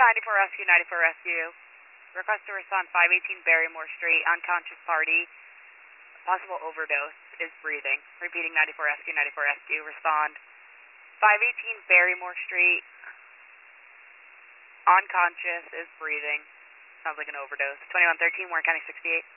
94 Rescue, 94 Rescue. Request to respond 518 Barrymore Street, unconscious party. Possible overdose is breathing. Repeating 94 Rescue, 94 Rescue. Respond 518 Barrymore Street, unconscious is breathing. Sounds like an overdose. 2113 Warren County 68.